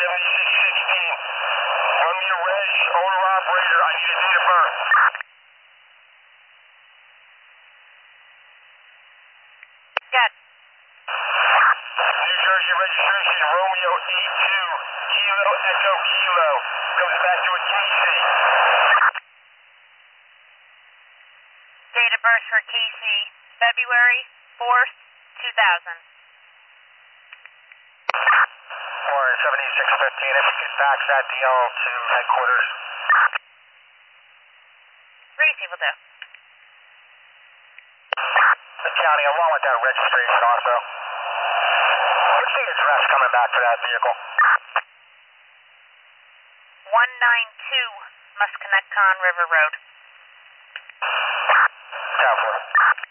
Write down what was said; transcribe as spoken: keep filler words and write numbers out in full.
seventy-six sixteen. Run me a reg, owner operator. I need a date of birth. Got New Jersey registration, Romeo eight two, Kilo Echo Kilo. Comes back to a K C. date of birth for Casey, February fourth, two thousand. Or seventy-six fifteen, if you could fax that deal to headquarters. Receive will do. The county, along with that registration also. What's the address coming back to that vehicle? one ninety-two Musconetcon River Road. Town floor.